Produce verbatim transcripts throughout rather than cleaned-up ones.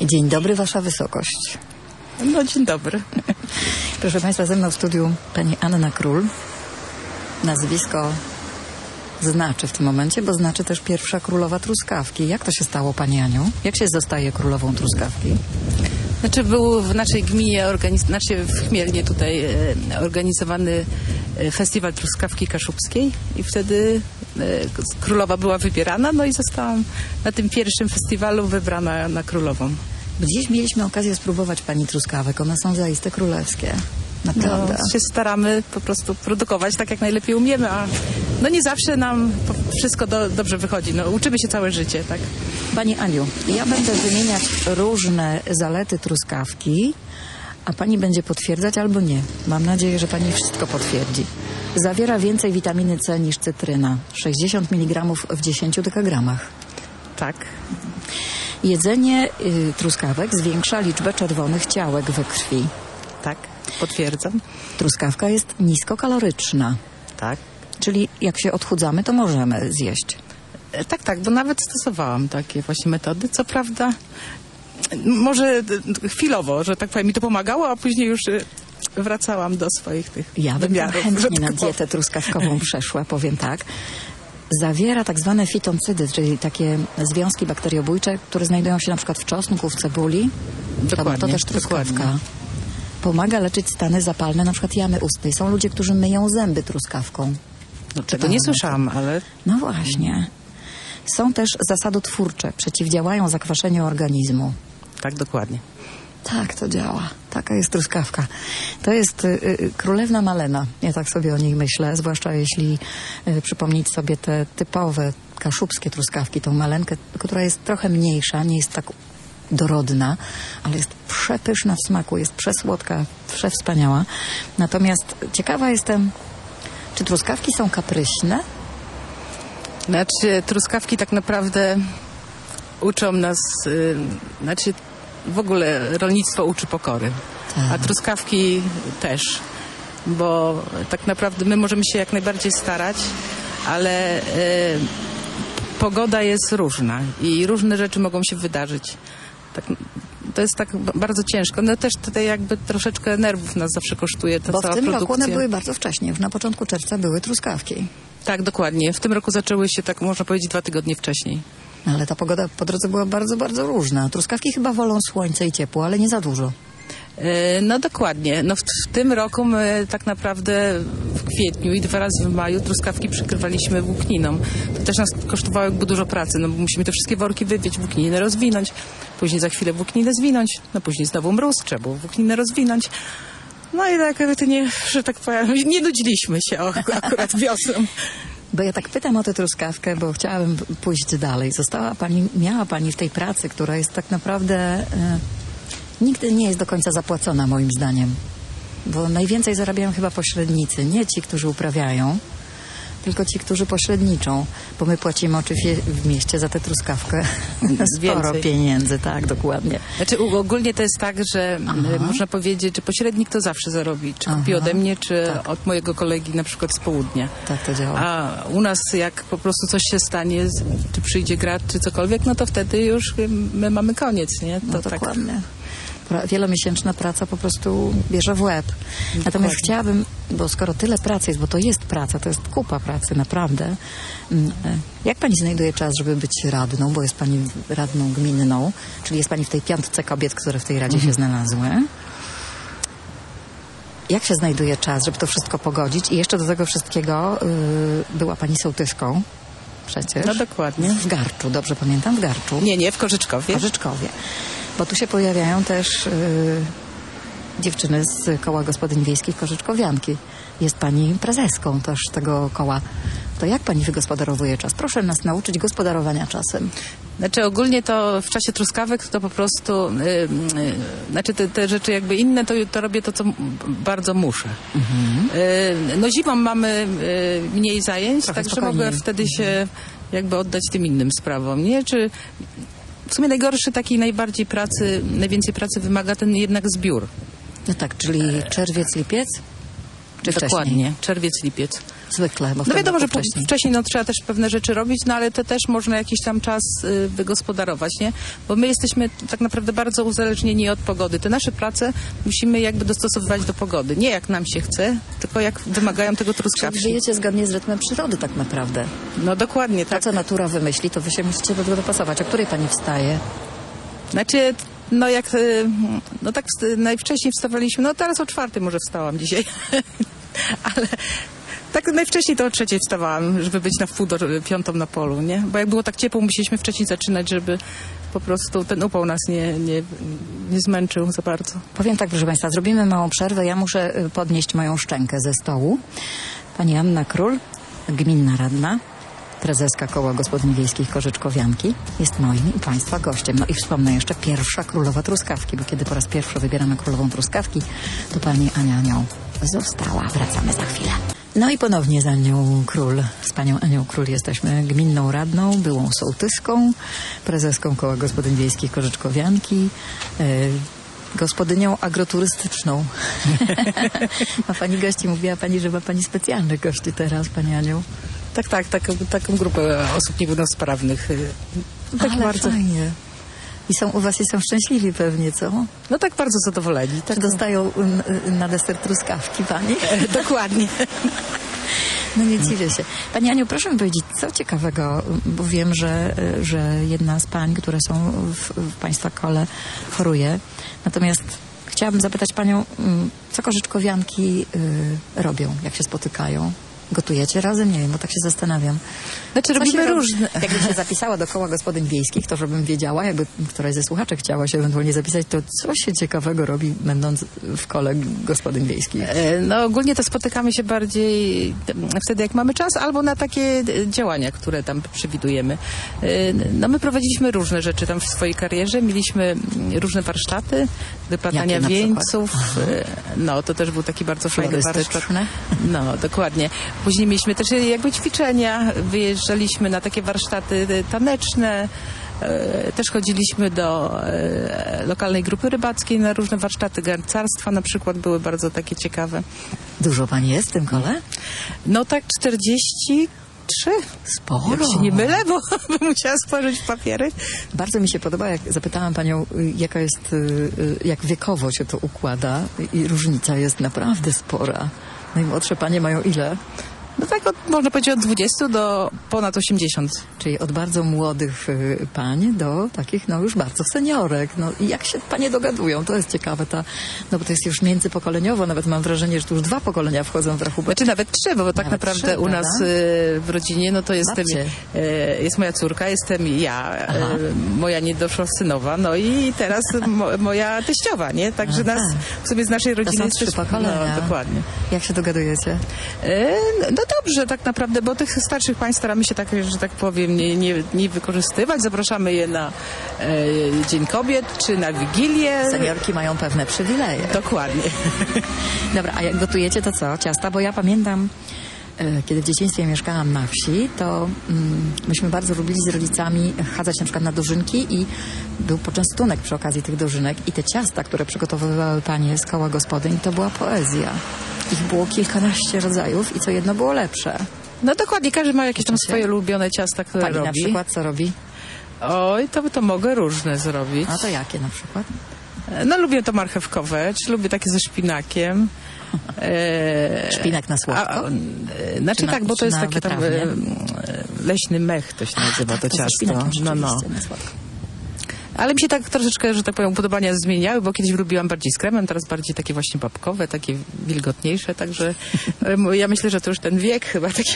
Dzień dobry, Wasza Wysokość. No, dzień dobry. Proszę Państwa, ze mną w studiu pani Anna Król. Nazwisko znaczy w tym momencie, bo znaczy też pierwsza królowa truskawki. Jak to się stało, Pani Aniu? Jak się zostaje królową truskawki? Znaczy był w naszej gminie, organiz... znaczy w Chmielnie tutaj e, organizowany e, festiwal truskawki kaszubskiej i wtedy e, królowa była wybierana, no i zostałam na tym pierwszym festiwalu wybrana na królową. Dziś mieliśmy okazję spróbować Pani truskawek. One są zaiste królewskie. Naprawdę. No, się staramy po prostu produkować tak, jak najlepiej umiemy, a no nie zawsze nam wszystko do, dobrze wychodzi. No, uczymy się całe życie, tak? Pani Aniu, ja będę wymieniać różne zalety truskawki, a Pani będzie potwierdzać albo nie. Mam nadzieję, że Pani wszystko potwierdzi. Zawiera więcej witaminy C niż cytryna. sześćdziesiąt miligramów w dziesięciu dekagramach. Tak. Jedzenie y, truskawek zwiększa liczbę czerwonych ciałek we krwi. Tak, potwierdzam. Truskawka jest niskokaloryczna. Tak. Czyli jak się odchudzamy, to możemy zjeść. E, tak, tak, bo nawet stosowałam takie właśnie metody. Co prawda, może chwilowo, że tak powiem, mi to pomagało, a później już wracałam do swoich tych Ja bym wymiarów. chętnie na dietę truskawkową przeszła, powiem tak. Zawiera tak zwane fitoncydy, czyli takie związki bakteriobójcze, które znajdują się na przykład w czosnku, w cebuli. Dokładnie, To, to też truskawka. dokładnie. Pomaga leczyć stany zapalne, na przykład jamy ustnej. Są ludzie, którzy myją zęby truskawką. No, czego nie słyszałam, ale... No właśnie. Są też zasadotwórcze, przeciwdziałają zakwaszeniu organizmu. Tak, dokładnie. Tak, to działa. Taka jest truskawka. To jest y, y, królewna Malena. Ja tak sobie o niej myślę, zwłaszcza jeśli y, przypomnieć sobie te typowe kaszubskie truskawki, tą malenkę, która jest trochę mniejsza, nie jest tak dorodna, ale jest przepyszna w smaku, jest przesłodka, przewspaniała. Natomiast ciekawa jestem, czy truskawki są kapryśne? Znaczy, truskawki tak naprawdę uczą nas, yy, znaczy w ogóle rolnictwo uczy pokory, Tak. a truskawki też, bo tak naprawdę my możemy się jak najbardziej starać, ale yy, pogoda jest różna i różne rzeczy mogą się wydarzyć. Tak, to jest tak bardzo ciężko. No też tutaj jakby troszeczkę nerwów nas zawsze kosztuje ta Bo cała w tym produkcja. roku one były bardzo wcześnie. Już na początku czerwca były truskawki. Tak, dokładnie. W tym roku zaczęły się, tak można powiedzieć, dwa tygodnie wcześniej. No, ale ta pogoda po drodze była bardzo, bardzo różna. Truskawki chyba wolą słońce i ciepło, ale nie za dużo. No dokładnie. No w, w tym roku my tak naprawdę w kwietniu i dwa razy w maju truskawki przykrywaliśmy włókniną. To też nas kosztowało jakby dużo pracy, no bo musimy te wszystkie worki wywieć, włókninę rozwinąć, później za chwilę włókninę zwinąć, no później znowu mróz, trzeba było włókninę rozwinąć. No i tak, to nie, że tak powiem, nie nudziliśmy się akurat wiosną. Bo ja tak pytam o tę truskawkę, bo chciałabym pójść dalej. Została pani, miała pani w tej pracy, która jest tak naprawdę... E, nigdy nie jest do końca zapłacona, moim zdaniem. Bo najwięcej zarabiają chyba pośrednicy. Nie ci, którzy uprawiają, tylko ci, którzy pośredniczą. Bo my płacimy oczywiście w mieście za tę truskawkę sporo Więcej. pieniędzy. Tak, dokładnie. Znaczy ogólnie to jest tak, że Aha. można powiedzieć, że pośrednik to zawsze zarobi. Czy kupi Aha. ode mnie, czy Tak. od mojego kolegi na przykład z południa. Tak to działa. A u nas jak po prostu coś się stanie, czy przyjdzie gracz, czy cokolwiek, no to wtedy już my mamy koniec, nie? To No tak. dokładnie. Pra- Wielomiesięczna praca po prostu bierze w łeb. Natomiast Dokładnie. chciałabym, bo skoro tyle pracy jest, bo to jest praca, to jest kupa pracy, naprawdę. Mm, e, Jak pani znajduje czas, żeby być radną, bo jest pani radną gminną, czyli jest pani w tej piątce kobiet, które w tej radzie się znalazły. Jak się znajduje czas, żeby to wszystko pogodzić? I jeszcze do tego wszystkiego y, była pani sołtyską przecież. No dokładnie. W Garczu, dobrze pamiętam? W Garczu. Nie, nie, w Korzyczkowie. Korzyczkowie. Bo tu się pojawiają też y, dziewczyny z koła gospodyń wiejskich Korzyczkowianki. Jest pani prezeską też tego koła. To jak pani wygospodarowuje czas? Proszę nas nauczyć gospodarowania czasem. Znaczy ogólnie to w czasie truskawek to po prostu, y, y, znaczy te, te rzeczy jakby inne, to, to robię to, co m- bardzo muszę. Mhm. Y, no zimą mamy y, mniej zajęć, Trochę także spokojniej. mogę wtedy się jakby oddać tym innym sprawom, nie? Czy w sumie najgorszy takiej najbardziej pracy, najwięcej pracy wymaga ten jednak zbiór. No tak, czyli czerwiec, lipiec? Czy Dokładnie, wcześniej? czerwiec, lipiec. zwykle, bo No wtedy wiadomo, że po- wcześniej. wcześniej no, trzeba też pewne rzeczy robić, no ale to też można jakiś tam czas y, wygospodarować, nie? Bo my jesteśmy tak naprawdę bardzo uzależnieni od pogody. Te nasze prace musimy jakby dostosowywać do pogody. Nie jak nam się chce, tylko jak wymagają tego Czyli truskawki. żyjecie zgodnie z rytmem przyrody tak naprawdę. No dokładnie, To, tak. co natura wymyśli, to wy się musicie do tego dopasować. O której pani wstaje? Znaczy, no jak, y, no tak wst- najwcześniej wstawaliśmy, no teraz o czwartej może wstałam dzisiaj, ale tak najwcześniej to o trzeciej wstawałam, żeby być na wpół do piątą na polu, nie? Bo jak było tak ciepło, musieliśmy wcześniej zaczynać, żeby po prostu ten upał nas nie, nie, nie zmęczył za bardzo. Powiem tak, proszę państwa, zrobimy małą przerwę. Ja muszę y, podnieść moją szczękę ze stołu. Pani Anna Król, gminna radna, prezeska Koła Gospodyń Wiejskich Korzyczkowianki, jest moim i państwa gościem. No i wspomnę jeszcze pierwsza królowa truskawki, bo kiedy po raz pierwszy wybieramy królową truskawki, to pani Ania nią została. Wracamy za chwilę. No i ponownie z Anią Król, z panią Anią Król jesteśmy gminną radną, byłą sołtyską, prezeską Koła Gospodyń Wiejskich Korzyczkowianki, yy, gospodynią agroturystyczną. Ma pani gości, mówiła pani, że ma pani specjalnych gości teraz, pani Aniu. Tak, tak, taką, taką grupę osób niepełnosprawnych. y, Tak Ale bardzo, fajnie. I są u was i są szczęśliwi pewnie, co? no tak bardzo zadowoleni. Tak, Czy dostają y, y, na deser truskawki pani? dokładnie. No nie dziwię się. Pani Aniu, proszę mi powiedzieć, co ciekawego, bo wiem, że, y, że jedna z pań, które są w, w państwa kole, choruje. Natomiast chciałabym zapytać panią, mm, co korzyczkowianki y, robią, jak się spotykają? Gotujecie razem? Nie wiem, bo tak się zastanawiam. Znaczy Co robimy się robi? różne. Jakbym się zapisała do Koła Gospodyń Wiejskich, to żebym wiedziała, jakby któraś ze słuchaczy chciała się ewentualnie zapisać, to co się ciekawego robi, będąc w Kole Gospodyń Wiejskich? E, No ogólnie to spotykamy się bardziej m, wtedy, jak mamy czas, albo na takie e, działania, które tam przewidujemy. E, No my prowadziliśmy różne rzeczy tam w swojej karierze. Mieliśmy mm, różne warsztaty, wyplatania Jakie na wieńców. E, No to też był taki bardzo fajny warsztat. Florystyczne? No, dokładnie. Później mieliśmy też jakby ćwiczenia, wyjeżdżaliśmy na takie warsztaty taneczne, e, też chodziliśmy do e, lokalnej grupy rybackiej na różne warsztaty garncarstwa na przykład, były bardzo takie ciekawe. Dużo pani jest w tym kole? No tak czterdzieści trzy. Sporo. Jak się nie mylę, bo bym musiała spojrzeć w papiery. Bardzo mi się podoba, jak zapytałam panią, y, jaka jest, y, y, jak wiekowo się to układa i różnica jest naprawdę spora. Najmłodsze panie mają ile? No tak od, można powiedzieć od dwudziestu do ponad osiemdziesięciu. Czyli od bardzo młodych y, pań do takich, no już bardzo seniorek. No i jak się panie dogadują, to jest ciekawe, ta, no bo to jest już międzypokoleniowo, nawet mam wrażenie, że tu już dwa pokolenia wchodzą w rachubę. Znaczy nawet trzy, bo tak Nawet naprawdę trzy, u nas prawda? y, w rodzinie, no to jestem, Babcie. y, jest moja córka, jestem ja, y, Aha. moja niedoszła synowa, no i teraz mo, moja teściowa, nie? Także Aha. nas w sobie z naszej To rodziny są jest trzy też- pokolenia. No, dokładnie. Jak się dogadujecie? E, No dobrze, tak naprawdę, bo tych starszych pań staramy się tak, że tak powiem, nie, nie, nie wykorzystywać. Zapraszamy je na e, Dzień Kobiet czy na Wigilię. Seniorki mają pewne przywileje. Dokładnie. Dobra, a jak gotujecie, to co? Ciasta? Bo ja pamiętam, e, kiedy w dzieciństwie mieszkałam na wsi, to mm, myśmy bardzo lubili z rodzicami chadzać na przykład na dożynki i był poczęstunek przy okazji tych dożynek i te ciasta, które przygotowywały panie z Koła Gospodyń, to była poezja. Ich było kilkanaście rodzajów i co jedno było lepsze. No dokładnie, każdy ma jakieś tam Uczycie? swoje ulubione ciasta, które Pani robi. na przykład co robi? Oj, to, to mogę różne zrobić. A to jakie na przykład? No lubię to marchewkowe, czy lubię takie ze szpinakiem. E, Szpinak na słodko? A, e, znaczy Czy na- tak, bo czy to jest na taki tam wytrawnie? e, leśny mech, to się nazywa to To ze ciasto. szpinakiem No, no. rzeczywiście, na słodko. Ale mi się tak troszeczkę, że tak powiem, upodobania zmieniały, bo kiedyś lubiłam bardziej z kremem, teraz bardziej takie właśnie babkowe, takie wilgotniejsze, także e, ja myślę, że to już ten wiek chyba taki.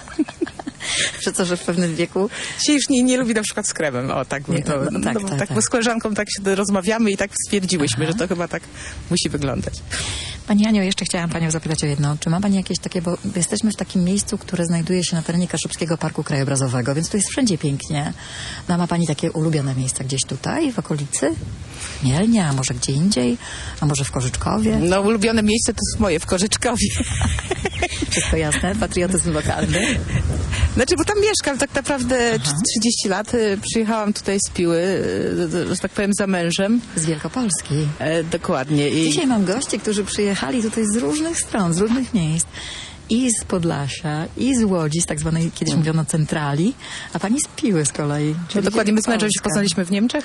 Że co, że w pewnym wieku Się już nie, nie lubi na przykład z kremem, o tak bym Nie, to, no, tak, bo tak, tak, tak. bo z koleżanką tak się rozmawiamy i tak stwierdziłyśmy, że to chyba tak musi wyglądać. Pani Aniu, jeszcze chciałam panią zapytać o jedno. Czy ma pani jakieś takie, bo jesteśmy w takim miejscu, które znajduje się na terenie Kaszubskiego Parku Krajobrazowego, więc tu jest wszędzie pięknie. No, a ma pani takie ulubione miejsca gdzieś tutaj, w okolicy? Mielnia, a może gdzie indziej? A może w Korzyczkowie? No ulubione miejsce to jest moje w Korzyczkowie. Wszystko jasne? Patriotyzm lokalny? Znaczy, bo tam mieszkam tak naprawdę trzydzieści lat. y, Przyjechałam tutaj z Piły, y, że tak powiem, za mężem. Z Wielkopolski. E, dokładnie. I Dzisiaj mam gości, którzy przyjechali tutaj z różnych stron, z różnych miejsc. i z Podlasia, i z Łodzi, z tak zwanej, kiedyś mówiono centrali, a pani z Piły z kolei. No czyli dokładnie, my z mężem się Wielkopolska. poznaliśmy w Niemczech.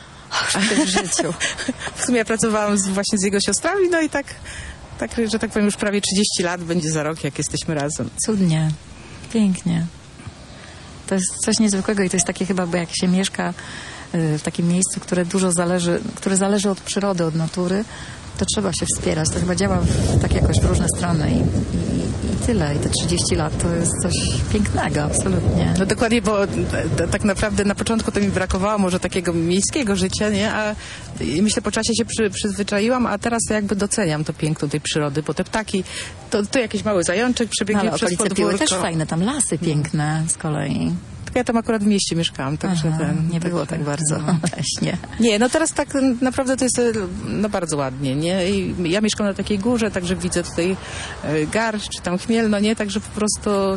W życiu. W sumie ja pracowałam z, właśnie z jego siostrami, no i tak, tak, że tak powiem, już prawie trzydzieści lat będzie za rok, jak jesteśmy razem. Cudnie, pięknie. To jest coś niezwykłego i to jest takie chyba, bo jak się mieszka y, w takim miejscu, które dużo zależy, które zależy od przyrody, od natury, to trzeba się wspierać. To chyba działa w, tak jakoś w różne strony i, i, i tyle. I te trzydzieści lat to jest coś pięknego, absolutnie. No dokładnie, bo t- tak naprawdę na początku to mi brakowało może takiego miejskiego życia, nie? A i myślę, po czasie się przy, przyzwyczaiłam, a teraz jakby doceniam to piękno tej przyrody, bo te ptaki, to, to jakiś mały zajączek No, przebiegnie ale przez okolice Piły podwórko. też fajne, tam lasy piękne z kolei. Tylko ja tam akurat w mieście mieszkałam, także Aha, ten... nie było tak bardzo no. leśnie. Nie, no teraz tak naprawdę to jest e, no bardzo ładnie, nie? I ja mieszkam na takiej górze, także widzę tutaj e, garść, czy tam chmielno, nie? Także po prostu e,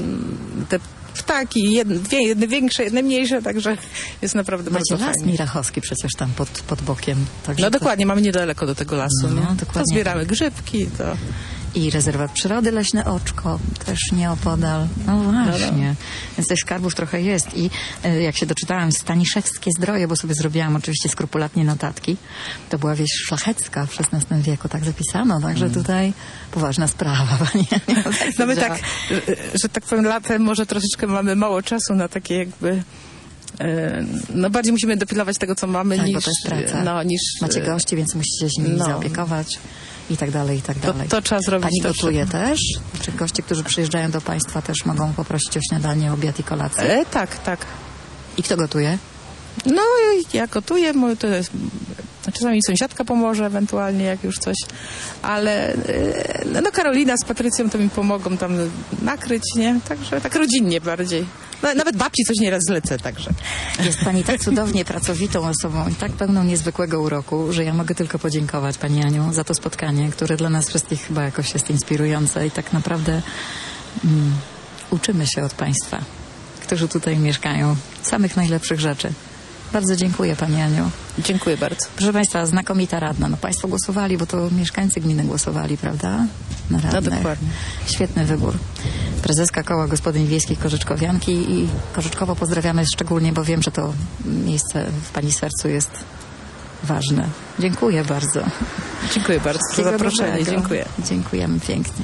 te ptaki, jedne, dwie, jedne większe, jedne mniejsze, także jest naprawdę Macie bardzo las fajnie. Mirachowski przecież tam pod, pod bokiem. Także No to- dokładnie, mamy niedaleko do tego lasu, No, nie? To dokładnie. zbieramy grzybki, to... I rezerwat przyrody Leśne Oczko, też nieopodal. No właśnie. Więc tych skarbów trochę jest. I e, jak się doczytałam Staniszewskie Zdroje, bo sobie zrobiłam oczywiście skrupulatnie notatki, to była wieś szlachecka w szesnastym wieku, tak zapisano. Także Mm. tutaj poważna sprawa, pani. No my tak, że, że tak powiem, latem może troszeczkę mamy mało czasu na takie jakby... e, No bardziej musimy dopilnować tego, co mamy, Tak, niż... bo to jest praca. No, niż Macie gości, więc musicie się nimi no. zaopiekować i tak dalej, i tak To, dalej. to trzeba zrobić. Pani to gotuje też? Czy goście, którzy przyjeżdżają do państwa, też mogą poprosić o śniadanie, obiad i kolację? E, tak, tak. I kto gotuje? No ja gotuję, mo- to jest, czasami sąsiadka pomoże ewentualnie, jak już coś, ale e, no Karolina z Patrycją to mi pomogą tam nakryć, nie? Także tak rodzinnie bardziej. No, nawet babci coś nieraz zlecę, także. Jest pani tak cudownie pracowitą osobą i tak pełną niezwykłego uroku, że ja mogę tylko podziękować pani Aniu za to spotkanie, które dla nas wszystkich chyba jakoś jest inspirujące i tak naprawdę mm, uczymy się od państwa, którzy tutaj mieszkają, samych najlepszych rzeczy. Bardzo dziękuję pani Aniu. Dziękuję bardzo. Proszę państwa, znakomita radna. No państwo głosowali, bo to mieszkańcy gminy głosowali, prawda? Na radnych. No dokładnie. Świetny wybór. Prezeska Koła Gospodyń Wiejskich Korzyczkowianki i Korzyczkowo pozdrawiamy szczególnie, bo wiem, że to miejsce w pani sercu jest ważne. Dziękuję bardzo. Dziękuję bardzo za Wszystkiego zaproszenie. dobrego. Dziękuję. Dziękujemy pięknie.